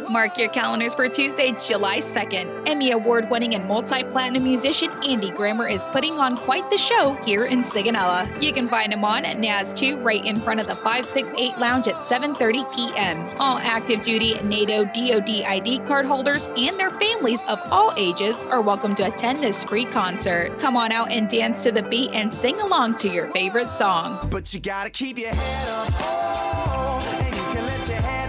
Mark your calendars for Tuesday, July 2nd. Emmy Award-winning and multi-platinum musician Andy Grammer is putting on quite the show here in Sigonella. You can find him on NAS 2 right in front of the 568 Lounge at 7:30 p.m. All active duty NATO DoD ID card holders and their families of all ages are welcome to attend this free concert. Come on out and dance to the beat and sing along to your favorite song. But you gotta keep your head up, oh, and you can let your head